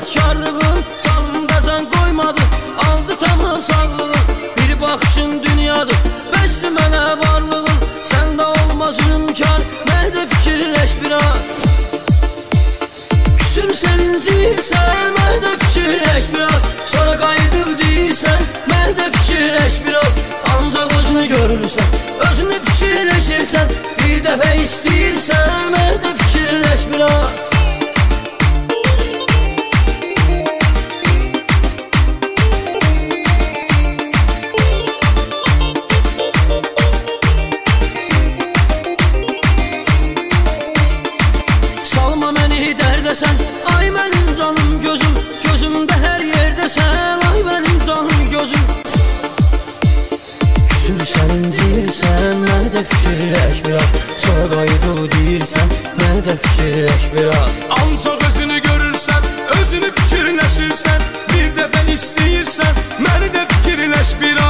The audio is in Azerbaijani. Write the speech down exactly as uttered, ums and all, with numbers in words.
inatkarlığın canımda can qoymadı, aldı tamam sağlığın. Bir baxışın dünyadır, bəsli mənə varlığın. Səndə olmaz zülümkar, nədə fikirləş biraz. Küsürsən, incirsən, nədə fikirləş biraz. Sonra qayıdıb deyirsən, nədə fikirləş biraz. Ancaq özünü görürsən, özünü fikirləşirsən. Bir dəfə istəyirsən, nədə fikirləş biraz. Salma məni dərdəsən, ay mənim canım gözüm. Gözümdə hər yerdəsən, ay mənim canım gözüm. Küsürsən, incirsən, nədə fikirləş biraz. Sonra qayıdıb deyirsən, nədə fikirləş biraz. Ancaq özünü görürsən, özünü fikirləşirsən. Bir dəfə istəyirsən, məni də fikirləş biraz.